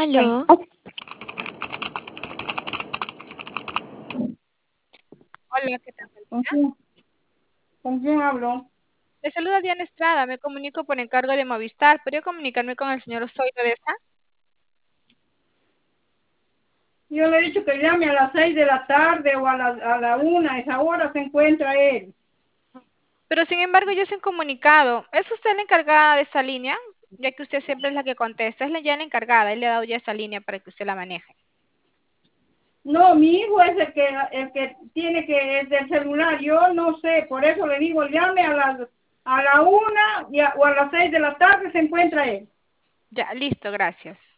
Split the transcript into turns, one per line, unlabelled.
Aló,
Hola, ¿qué tal,
¿con
Paulina?
quién, con quién hablo?
Le saluda Diana Estrada, me comunico por encargo de Movistar. ¿Podría comunicarme con el señor Zoilo de esta?
Yo le he dicho que llame a las 6 de la tarde o a la 1, a esa hora se encuentra él.
Pero sin embargo, yo se han comunicado. ¿Es usted la encargada de esta línea? Ya que usted siempre es la que contesta. Ya la encargada, él le ha dado ya esa línea para que usted la maneje.
No, mi hijo es el que tiene que, es del celular, yo no sé, por eso le digo, llame a la 1 o a las 6 de la tarde se encuentra él.
Ya, listo, gracias.